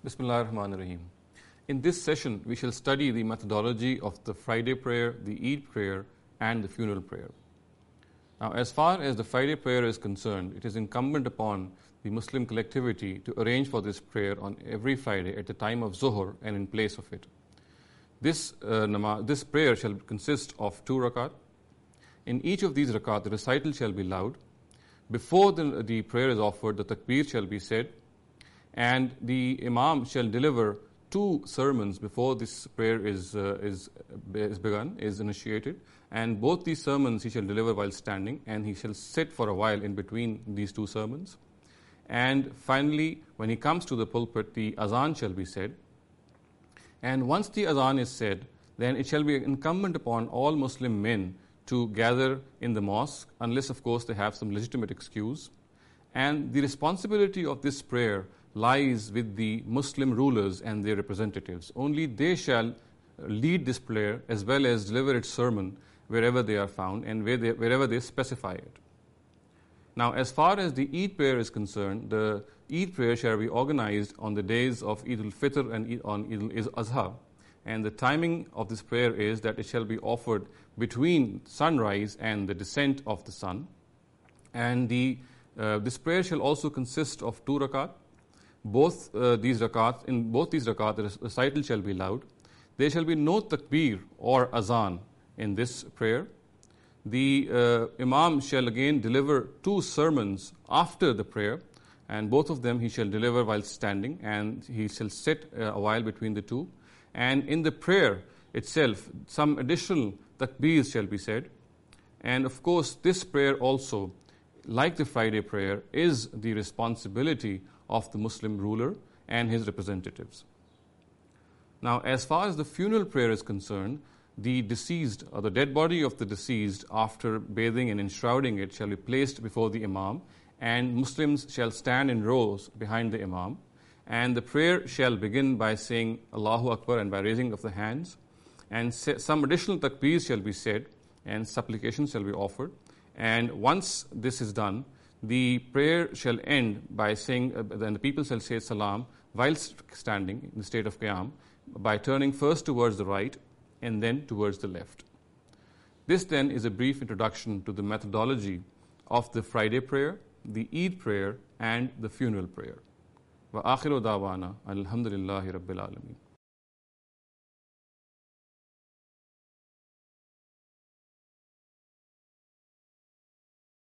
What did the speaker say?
Bismillah ar-Rahman ar-Rahim. In this session, we shall study the methodology of the Friday prayer, the Eid prayer, and the funeral prayer. Now, as far as the Friday prayer is concerned, it is incumbent upon the Muslim collectivity to arrange for this prayer on every Friday at the time of Zuhr and in place of it. This prayer shall consist of 2 rakat. In each of these rakat, the recital shall be loud. Before the prayer is offered, the takbir shall be said, and the imam shall deliver 2 sermons before this prayer is initiated, and both these sermons he shall deliver while standing, and he shall sit for a while in between these 2 sermons. And finally, when he comes to the pulpit, the azan shall be said. And once the azan is said, then it shall be incumbent upon all Muslim men to gather in the mosque, unless of course they have some legitimate excuse. And the responsibility of this prayer lies with the Muslim rulers and their representatives. Only they shall lead this prayer as well as deliver its sermon wherever they are found and wherever they specify it. Now, as far as the Eid prayer is concerned, the Eid prayer shall be organized on the days of Eid al-Fitr and on Eid al-Adha. And the timing of this prayer is that it shall be offered between sunrise and the descent of the sun. And this prayer shall also consist of 2 rakat. In both these rakat, the recital shall be loud. There shall be no takbir or azan in this prayer. The imam shall again deliver 2 sermons after the prayer, and both of them he shall deliver while standing, and he shall sit a while between the 2. And in the prayer itself, some additional takbirs shall be said. And of course, this prayer also, like the Friday prayer, is the responsibility of the Muslim ruler and his representatives. Now, as far as the funeral prayer is concerned, the deceased, or the dead body of the deceased, after bathing and enshrouding it, shall be placed before the imam, and Muslims shall stand in rows behind the imam. And the prayer shall begin by saying Allahu Akbar and by raising of the hands. And some additional takbir shall be said, and supplications shall be offered. And once this is done, the prayer shall end by saying, then the people shall say salam whilst standing in the state of qiyam, by turning first towards the right and then towards the left. This then is a brief introduction to the methodology of the Friday prayer, the Eid prayer, and the funeral prayer. Wa akhiru da'wana alhamdulillahi rabbil alameen.